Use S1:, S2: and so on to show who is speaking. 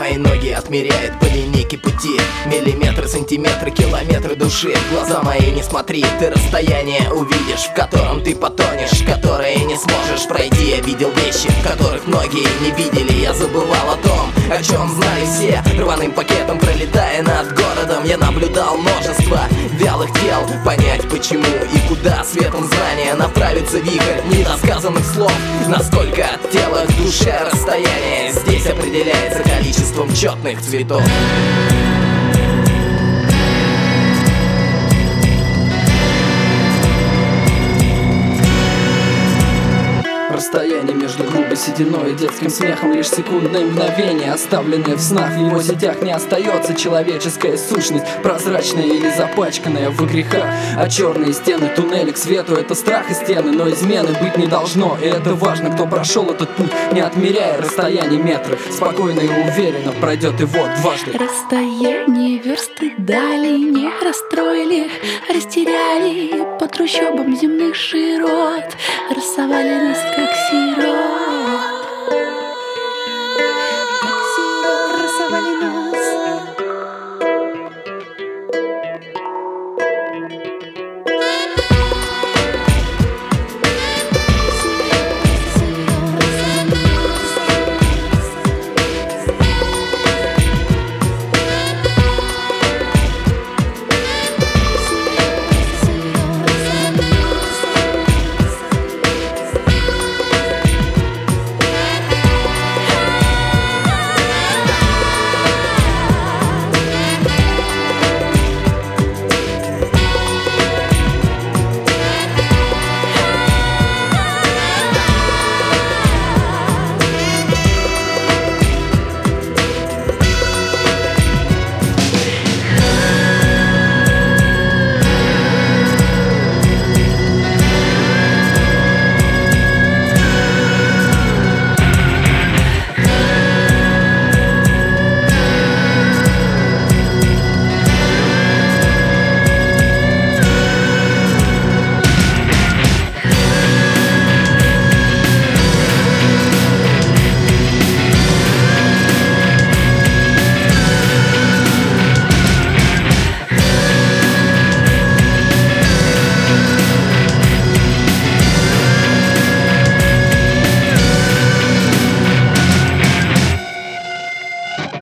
S1: Мои ноги отмеряют по линейке пути. Миллиметры, сантиметры, километры души. Глаза мои не смотри, ты расстояние увидишь, в котором ты потонешь, которое не сможешь пройти. Я видел вещи, которых многие не видели. Я забывал о том, о чем знали все. Рваным пакетом пролетая над городом, я наблюдал множество вялых тел. Понять почему и куда светом знания направится вихрь недосказанных слов. Насколько от тела к душе расстояние здесь определяется количеством четных цветов.
S2: Расстояние между грубой сединой и детским смехом лишь секундное мгновение, оставленное в снах. В его сетях не остается человеческая сущность, прозрачная или запачканная в грехах. А черные стены туннеля к свету — это страх и стены, но измены быть не должно. И это важно, кто прошел этот путь, не отмеряя расстояние метры, спокойно и уверенно пройдет его дважды.
S3: Расстояние версты дали, не расстроили, растеряли по трущобам земных широт, рассовали нас как сирот.